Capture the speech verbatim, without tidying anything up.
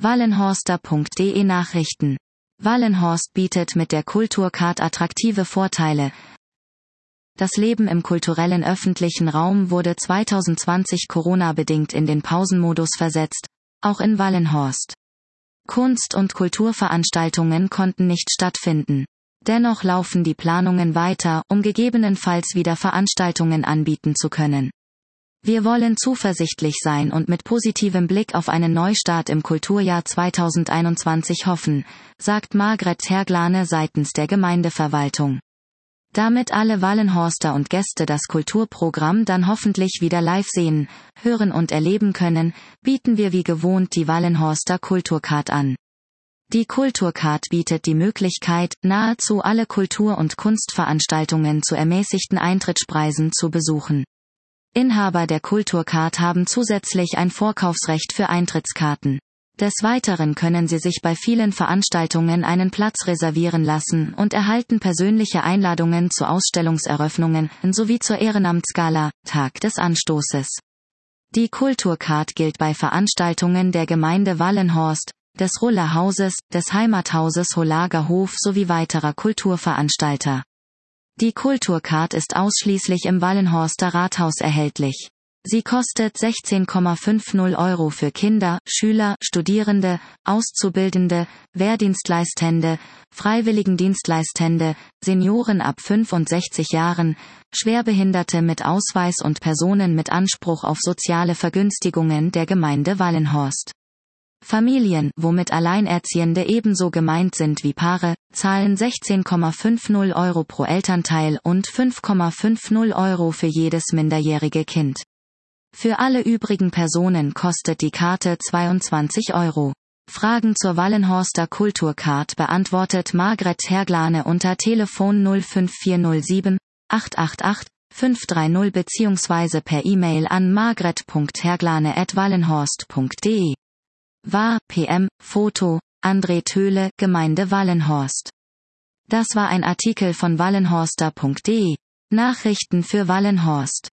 wallenhorster punkt de Nachrichten. Wallenhorst bietet mit der Kulturcard attraktive Vorteile. Das Leben im kulturellen öffentlichen Raum wurde zweitausendzwanzig Corona-bedingt in den Pausenmodus versetzt, auch in Wallenhorst. Kunst- und Kulturveranstaltungen konnten nicht stattfinden. Dennoch laufen die Planungen weiter, um gegebenenfalls wieder Veranstaltungen anbieten zu können. Wir wollen zuversichtlich sein und mit positivem Blick auf einen Neustart im Kulturjahr zweitausendeinundzwanzig hoffen, sagt Margret Herglane seitens der Gemeindeverwaltung. Damit alle Wallenhorster und Gäste das Kulturprogramm dann hoffentlich wieder live sehen, hören und erleben können, bieten wir wie gewohnt die Wallenhorster Kulturcard an. Die Kulturcard bietet die Möglichkeit, nahezu alle Kultur- und Kunstveranstaltungen zu ermäßigten Eintrittspreisen zu besuchen. Inhaber der Kulturcard haben zusätzlich ein Vorkaufsrecht für Eintrittskarten. Des Weiteren können sie sich bei vielen Veranstaltungen einen Platz reservieren lassen und erhalten persönliche Einladungen zu Ausstellungseröffnungen sowie zur Ehrenamtsgala, Tag des Anstoßes. Die Kulturcard gilt bei Veranstaltungen der Gemeinde Wallenhorst, des Ruller Hauses, des Heimathauses Holager Hof sowie weiterer Kulturveranstalter. Die Kulturcard ist ausschließlich im Wallenhorster Rathaus erhältlich. Sie kostet sechzehn Komma fünfzig Euro für Kinder, Schüler, Studierende, Auszubildende, Wehrdienstleistende, Freiwilligendienstleistende, Senioren ab fünfundsechzig Jahren, Schwerbehinderte mit Ausweis und Personen mit Anspruch auf soziale Vergünstigungen der Gemeinde Wallenhorst. Familien, womit Alleinerziehende ebenso gemeint sind wie Paare, zahlen sechzehn Komma fünfzig Euro pro Elternteil und fünf Komma fünfzig Euro für jedes minderjährige Kind. Für alle übrigen Personen kostet die Karte zweiundzwanzig Euro. Fragen zur Wallenhorster Kulturcard beantwortet Margret Herglane unter Telefon null fünf vier null sieben acht acht acht fünf drei null bzw. per E-Mail an margret punkt herglane at wallenhorst punkt de. War, P M, Foto, André Töhle, Gemeinde Wallenhorst. Das war ein Artikel von wallenhorster punkt de. Nachrichten für Wallenhorst.